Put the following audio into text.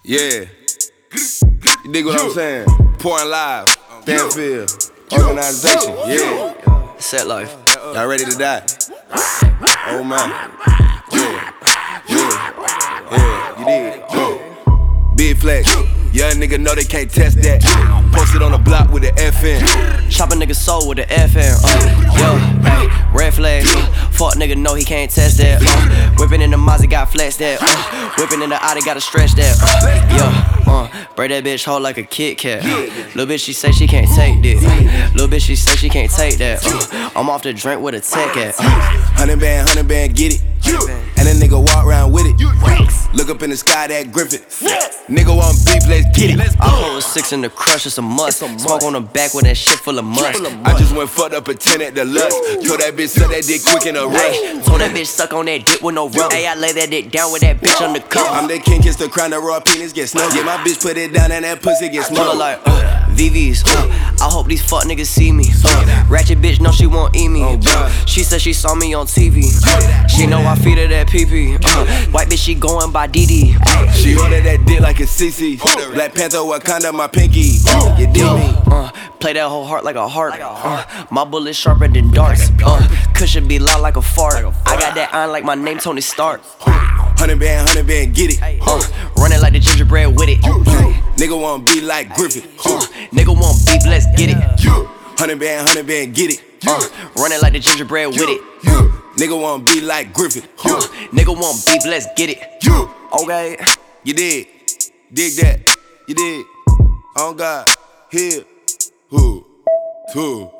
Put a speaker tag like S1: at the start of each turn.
S1: Yeah. You dig what I'm saying? Pouring live, Stanfield, organization, yeah.
S2: Set life.
S1: Y'all ready to die? Oh man. Yeah, you dig? Big flex. Young nigga know they can't test that. Posted on the block with the FN.
S2: Chop a nigga soul with the FN. Red flag. Fuck nigga know he can't test that. Whipping in the Mazda got flex that. Whipping in the Audi gotta stretch that. Break that bitch hoe like a Kit Kat. Little bitch she say she can't take this. Little bitch she say she can't take that. I'm off the drink with a tech at.
S1: 100 band, get it. And a nigga walk around with it. Look up in the sky, that Griffin. Nigga want beef, let's get it.
S2: I hold a 6 in the crush, it's a must. Smoke on the back with that shit full of must.
S1: I just went fucked up a 10 at the lust. Told that bitch suck that dick quick in a rush.
S2: Told that bitch suck on that dick with no rub. Ayy, I lay that dick down with that bitch on the cup.
S1: I'm that king, kiss the crown, the raw penis get snug. Yeah, my bitch put it down and that pussy get smoked.
S2: Like VVs, I hope these fuck niggas see me. Ratchet bitch, no she won't eat me. She said she saw me on TV. She know I feed her that PP. White bitch, she going by DD.
S1: She ordered that dick like a CC. Black Panther, Wakanda, my pinky. You dig me?
S2: Play that whole heart like a heart. My bullet sharper than darts. Cushion be loud like a fart. I got that iron like my name Tony Stark.
S1: 100 band, get it.
S2: Running like the gingerbread with it.
S1: Nigga want beef like Griffin.
S2: Nigga want beef, let's get it.
S1: 100 band, get it.
S2: Running like the gingerbread with it.
S1: Nigga want beef like Griffin.
S2: Nigga want beef, let's get it. Okay.
S1: You dig that. You dig. On God, here, who.